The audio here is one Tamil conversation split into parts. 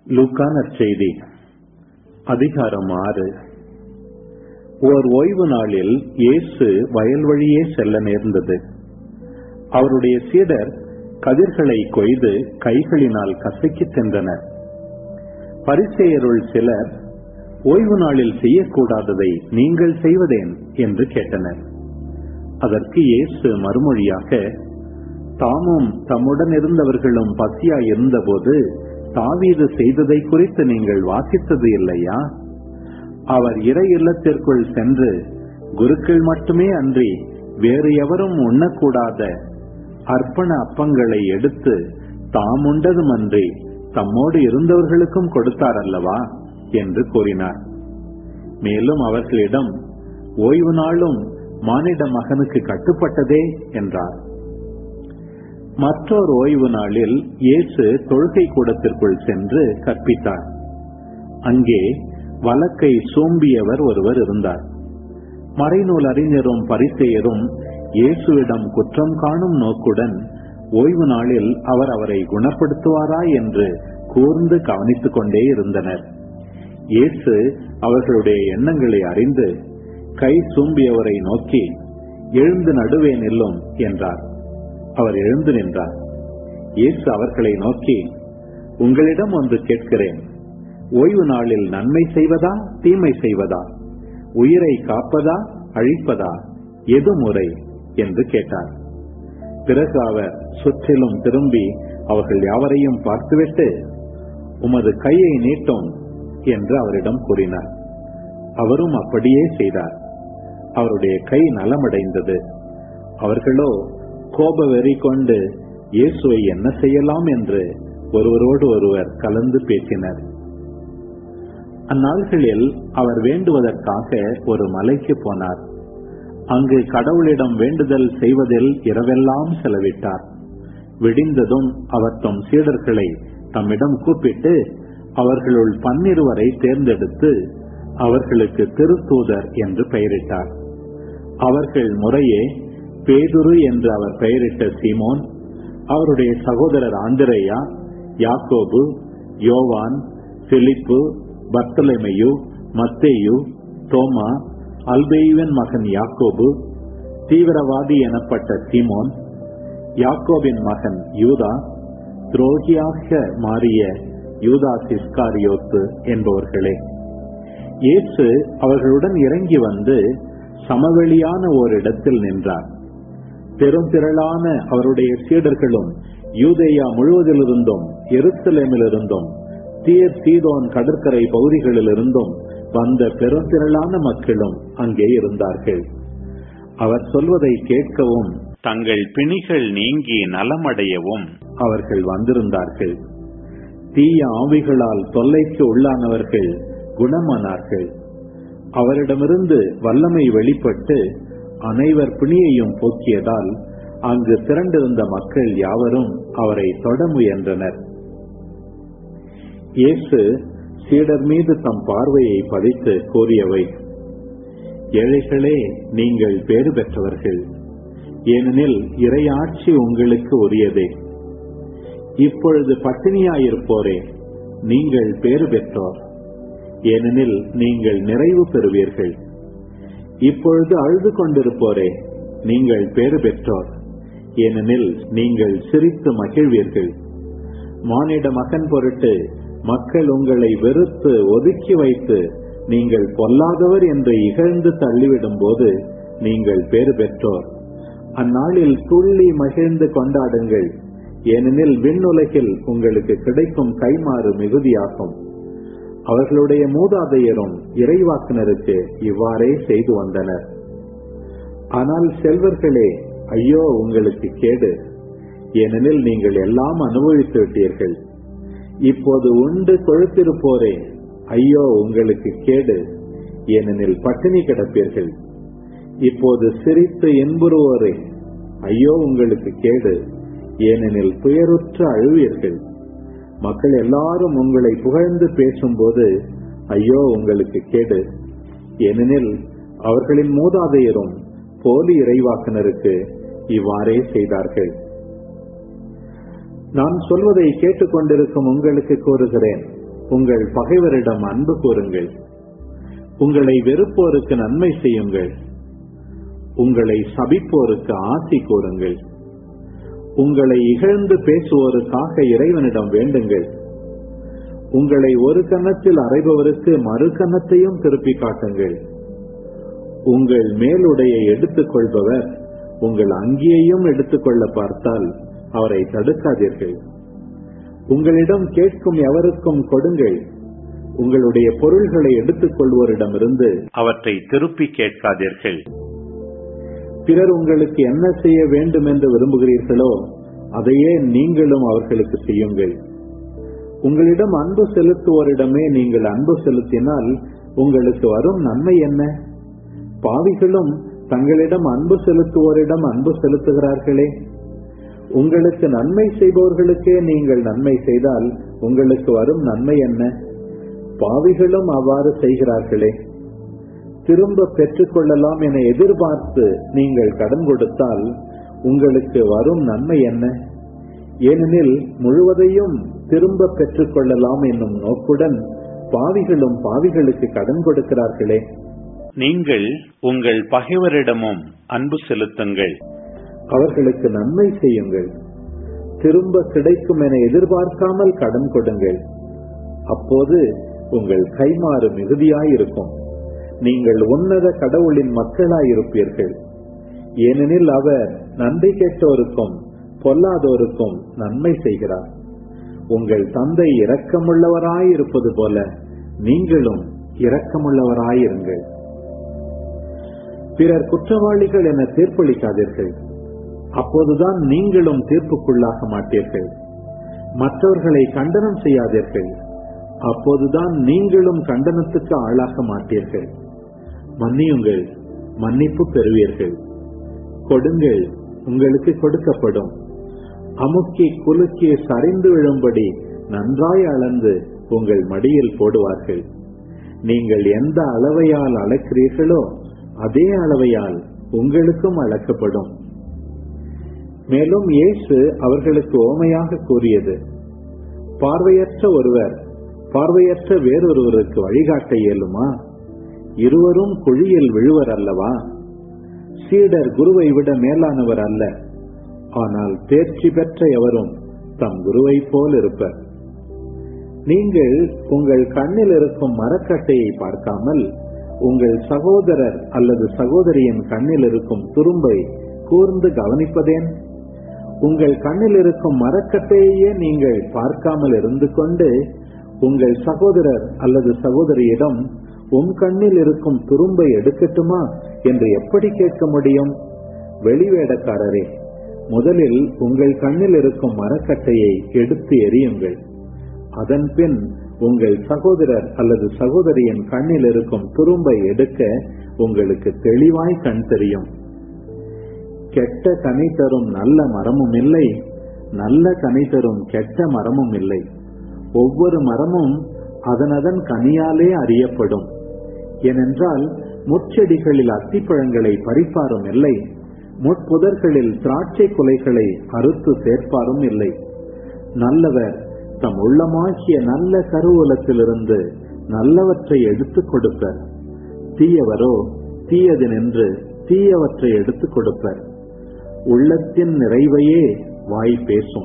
லூக்கா நற்செய்தி அதிகாரம் 6. ஓர் ஓய்வு நாளில் இயேசு வயல் வழியே செல்ல நேர்ந்தது. அவருடைய சீடர் கதிர்களை கொய்து கைகளினால் கசக்கி சென்றனர். பரிசேயருள் சிலர், ஓய்வு நாளில் செய்யக்கூடாததை நீங்கள் செய்வதேன் என்று கேட்டனர். அதற்கு இயேசு மறுமொழியாக, தாமும் தம்முடன் இருந்தவர்களும் பசியாய் இருந்தபோது தாவீது செய்ததை குறித்து நீங்கள் வாசித்தது இல்லையா? அவர் இறை இல்லத்திற்குள் சென்று குருக்கள் மட்டுமே அன்றி வேறு எவரும் உண்ணக்கூடாத அர்ப்பண அப்பங்களை எடுத்து தாம் உண்டதுமன்றி தம்மோடு இருந்தவர்களுக்கும் கொடுத்தார் அல்லவா என்று கூறினார். மேலும் அவர்களிடம், ஓய்வு நாளும் மானிட மகனுக்கு கட்டுப்பட்டதே என்றார். மற்றொரு ஓய்வு நாளில் இயேசு தொழுகை கூடத்திற்குள் சென்று கற்பித்தார். அங்கே வலக்கை சூம்பியவர் ஒருவர் இருந்தார். மறைநூல் அறிஞரும் பரிசேயரும் இயேசுவிடம் குற்றம் காணும் நோக்குடன் ஓய்வு நாளில் அவர் அவரை குணப்படுத்துவாரா என்று கூர்ந்து கவனித்துக் கொண்டே இருந்தனர். இயேசு அவர்களுடைய எண்ணங்களை அறிந்து கை சூம்பியவரை நோக்கி, எழுந்து நடுவே நில்லும் என்றார். அவர் எழுந்து நின்றார். இயேசு அவர்களை நோக்கி, உங்களிடம் ஒன்று கேட்கிறேன். ஓய்வு நாளில் நன்மை செய்வதா தீமை செய்வதா, உயிரை காப்பதா அழிப்பதா, எது முறை என்று கேட்டார். பிறகு அவர் சுற்றிலும் திரும்பி அவர்கள் யாவரையும் பார்த்துவிட்டு, உமது கையை நீட்டும் என்று அவரிடம் கூறினார். அவரும் அப்படியே செய்தார். அவருடைய கை நலமடைந்தது. அவர்களோ கோப வெறி கொண்டு இயேசுவை என்ன செய்யலாம் என்று ஒருவரோடு ஒருவர் கலந்து பேசினர். அந்நாள்களில் அவர் வேண்டுவதற்காக ஒரு மலைக்கு போனார். அங்கு கடவுளிடம் வேண்டுதல் செய்வதில் இரவெல்லாம் செலவிட்டார். விடிந்ததும் அவர் தம் சீடர்களை தம்மிடம் கூப்பிட்டு அவர்களுள் 12 தேர்ந்தெடுத்து அவர்களுக்கு திருத்தூதர் என்று பெயரிட்டார். அவர்கள் முறையே பேதுரு என்று அவர் பெயரிட்ட சீமோன், அவருடைய சகோதரர் ஆந்திரேயா, யாக்கோபு, யோவான், பிலிப்பு, பர்த்தலமேயு, மத்தேயு, தோமா, அல்பேயுவின் மகன் யாக்கோபு, தீவிரவாதி எனப்பட்ட சீமோன், யாக்கோபின் மகன் யூதா, துரோகியாக மாறிய யூதாஸ் இஸ்காரியோத்து என்பவர்களே. இயேசு அவர்களுடன் இறங்கி வந்து சமவெளியான ஓரிடத்தில் நின்றார். பெரும் திரளான அவருடைய சீடர்களும் யூதேயா முழுவதிலிருந்தும் எருசலேமிலிருந்தும் தீர் சீதோன் கடற்கரை பகுதிகளிலிருந்தும் வந்த பெருந்திரளான மக்களும் அங்கே இருந்தார்கள். அவர் சொல்வதை கேட்கவும் தங்கள் பிணிகள் நீங்கி நலமடையவும் அவர்கள் வந்திருந்தார்கள். தீய ஆவிகளால் தொல்லைக்கு உள்ளானவர்கள் குணமானார்கள். அவரிடமிருந்து வல்லமை வெளிப்பட்டு அனைவர் பிணியையும் போக்கியதால் அங்கு திரண்டிருந்த மக்கள் யாவரும் அவரை தொட முயன்றனர். இயேசு சீடர் மீது தம் பார்வையை பதித்து கூறியவை, ஏழைகளே, நீங்கள் பேறு பெற்றவர்கள், ஏனெனில் இறையாட்சி உங்களுக்கு உரியதே. இப்பொழுது பட்டினியாயிருப்போரே, நீங்கள் பேறு பெற்றோர், ஏனெனில் நீங்கள் நிறைவு பெறுவீர்கள். இப்பொழுது அழுது கொண்டிருப்போரே, நீங்கள் பேறு பெற்றோர், ஏனெனில் நீங்கள் சிரித்து மகிழ்வீர்கள். மானிட மகன் பொருட்டு மக்கள் உங்களை வெறுத்து ஒதுக்கி வைத்து நீங்கள் பொல்லாதவர் என்று இகழ்ந்து தள்ளிவிடும் போது நீங்கள் பேறு பெற்றோர். அந்நாளில் துள்ளி மகிழ்ந்து கொண்டாடுங்கள், ஏனெனில் விண்ணுலகில் உங்களுக்கு கிடைக்கும் கைமாறு மிகுதியாகும். அவர்களுடைய மூதாதையரும் இறைவாக்கினருக்கு இவ்வாறே செய்து வந்தனர். ஆனால் செல்வர்களே, ஐயோ உங்களுக்கு கேடு, ஏனெனில் நீங்கள் எல்லாம் அனுபவித்து விட்டீர்கள். இப்போது உண்டு கொழுத்திருப்போரே, ஐயோ உங்களுக்கு கேடு, ஏனெனில் பட்டினி கிடப்பீர்கள். இப்போது சிரித்து இன்புறுவோரே, ஐயோ உங்களுக்கு கேடு, ஏனெனில் துயருற்று அழுவீர்கள். மக்கள் எல்லாரும் உங்களை புகழ்ந்து பேசும்போது ஐயோ உங்களுக்கு கேடு, ஏனெனில் அவர்களின் மூதாதையரும் போலி இறைவாக்கினருக்கு இவ்வாறே செய்தார்கள். நான் சொல்வதை கேட்டுக்கொண்டிருக்கும் உங்களுக்கு கூறுகிறேன், உங்கள் பகைவரிடம் அன்பு கூறுங்கள். உங்களை வெறுப்போருக்கு நன்மை செய்யுங்கள். உங்களை சபிப்போருக்கு ஆசி கூறுங்கள். உங்களை இகழ்ந்து பேசுவோருக்காக இறைவனிடம் வேண்டுங்கள். உங்களை ஒரு கன்னத்தில் அறைபவருக்கு மறு கன்னத்தையும் திருப்பி காட்டுங்கள். உங்கள் மேலுடையை எடுத்துக் கொள்பவர் உங்கள் அங்கியையும் எடுத்துக்கொள்ள பார்த்தால் அவரை தடுக்காதீர்கள். உங்களிடம் கேட்கும் எவருக்கும் கொடுங்கள். உங்களுடைய பொருள்களை எடுத்துக் கொள்வோரிடமிருந்து அவற்றை திருப்பி கேட்காதீர்கள். பிறர் உங்களுக்கு என்ன செய்ய வேண்டும் என்று விரும்புகிறீர்களோ அதையே நீங்களும் அவர்களுக்கு செய்யுங்கள். உங்களிடம் அன்பு செலுத்துவோரிடமே நீங்கள் அன்பு செலுத்தினால் உங்களுக்கு வரும் நன்மை என்ன? பாவிகளும் தங்களிடம் அன்பு செலுத்துவோரிடம் அன்பு செலுத்துகிறார்களே. உங்களுக்கு நன்மை செய்பவர்களுக்கே நீங்கள் நன்மை செய்தால் உங்களுக்கு வரும் நன்மை என்ன? பாவிகளும் அவ்வாறு செய்கிறார்களே. திரும்ப பெற்றுக் கொள்ளலாம் என எதிர்பார்த்து நீங்கள் கடன் கொடுத்தால் உங்களுக்கு வரும் நன்மை என்ன? ஏனெனில் முழுவதையும் திரும்ப பெற்றுக் கொள்ளலாம் என்னும் நோக்குடன் பாவிகளும் பாவிகளுக்கு கடன் கொடுக்கிறார்களே. நீங்கள் உங்கள் பகைவரிடமும் அன்பு செலுத்துங்கள். அவர்களுக்கு நன்மை செய்யுங்கள். திரும்ப கிடைக்கும் என எதிர்பார்க்காமல் கடன் கொடுங்கள். அப்போது உங்கள் கைமாறு மிகுதியாயிருக்கும். நீங்கள் உன்னத கடவுளின் மக்களாயிருப்பீர்கள். ஏனெனில் அவர் நன்றி கேட்டோருக்கும் பொல்லாதோருக்கும் நன்மை செய்கிறார். உங்கள் தந்தை இரக்கமுள்ளவராயிருப்பது போல நீங்களும் இரக்கமுள்ளவராயிருங்கள். பிறர் குற்றவாளிகள் என தீர்ப்பளிக்காதீர்கள். அப்போதுதான் நீங்களும் தீர்ப்புக்குள்ளாக மாட்டீர்கள். மற்றவர்களை கண்டனம் செய்யாதீர்கள். அப்போதுதான் நீங்களும் கண்டனத்துக்கு ஆளாக மாட்டீர்கள். மன்னியுங்கள், மன்னிப்பு பெறுவீர்கள். கொடுங்கள், உங்களுக்கு கொடுக்கப்படும். அமுக்கி குலுக்கி சரிந்து விழும்படி நன்றாய் அளந்து உங்கள் மடியில் போடுவார்கள். நீங்கள் எந்த அளவையால் அளக்கிறீர்களோ அதே அளவையால் உங்களுக்கும் அளக்கப்படும். மேலும் இயேசு அவர்களுக்கு உவமையாக கூறியது, பார்வையற்ற ஒருவர் பார்வையற்ற வேறொருவருக்கு வழிகாட்ட இயலுமா? இருவரும் குழியில் விழுவர் அல்லவா? சீடர் குருவை விட மேலானவர் அல்ல. ஆனால் தேர்ச்சி பெற்ற எவரும் தம் குருவை போல் இருப்பர். நீங்கள் உங்கள் கண்ணில் இருக்கும் மரக்கட்டையை பார்க்காமல் உங்கள் சகோதரர் அல்லது சகோதரியின் கண்ணில் இருக்கும் துரும்பை கூர்ந்து கவனிப்பதேன்? உங்கள் கண்ணில் இருக்கும் மரக்கட்டையே நீங்கள் பார்க்காமல் இருந்து கொண்டு உங்கள் சகோதரர் அல்லது சகோதரியிடம் உன் கண்ணில் இருக்கும் துரும்பை எடுக்கட்டுமா என்று எப்படி கேட்க முடியும்? வெளிவேடக்காரரே, முதலில் உங்கள் கண்ணில் இருக்கும் மரக்கட்டையை எடுத்து எறியுங்கள். அதன் பின் உங்கள் சகோதரர் அல்லது சகோதரியின் கண்ணில் இருக்கும் துரும்பை எடுக்க உங்களுக்கு தெளிவாய் கண் தெரியும். கெட்ட கனி தரும் நல்ல மரமும் இல்லை, நல்ல கனி தரும் கெட்ட மரமும் இல்லை. ஒவ்வொரு மரமும் அதனதன் கனியாலே அறியப்படும். ஏனென்றால் முட்செடிகளில் அத்திப்பழங்களை பறிப்பாரும் இல்லை, முட்புதர்களில் திராட்சை குலைகளை அறுத்து சேர்ப்பாரும் இல்லை. நல்லவர் தம் உள்ளமாகிய நல்ல கருவூலத்திலிருந்து நல்லவற்றை எடுத்துக் கொடுப்பர். தீயவரோ தீயது நின்று தீயவற்றை எடுத்துக் கொடுப்பர். உள்ளத்தின் நிறைவையே வாய் பேசும்.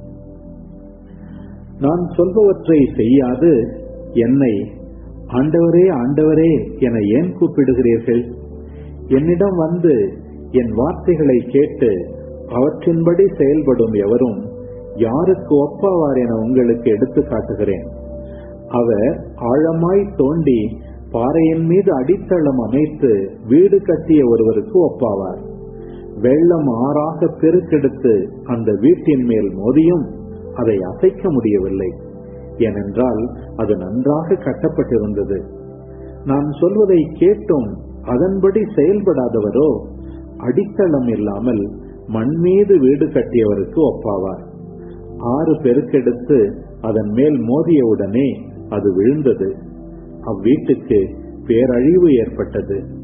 நான் சொல்பவற்றை செய்யாது என்னை ஆண்டவரே ஆண்டவரே என ஏன் கூப்பிடுகிறீர்கள்? என்னிடம் வந்து என் வார்த்தைகளை கேட்டு அவற்றின்படி செயல்படும் எவரும் யாருக்கு ஒப்பாவார் என உங்களுக்கு எடுத்து காட்டுகிறேன். அவர் ஆழமாய் தோண்டி பாறையின் மீது அடித்தளம் அமைத்து வீடு கட்டிய ஒருவருக்கு ஒப்பாவார். வெள்ளம் ஆறாக பெருக்கெடுத்து அந்த வீட்டின் மேல் மோதியும் அதை அசைக்க முடியவில்லை. ஏனென்றால் அது நன்றாக கட்டப்பட்டிருந்தது. நான் சொல்வதை கேட்டும் அதன்படி செயல்படாதவரோ அடித்தளம் இல்லாமல் மண் மீது வீடு கட்டியவருக்கு ஒப்பாவார். 6 பெருக்கெடுத்து அதன் மேல் மோதியவுடனே அது விழுந்தது. அவ்வீட்டுக்கு பேரழிவு ஏற்பட்டது.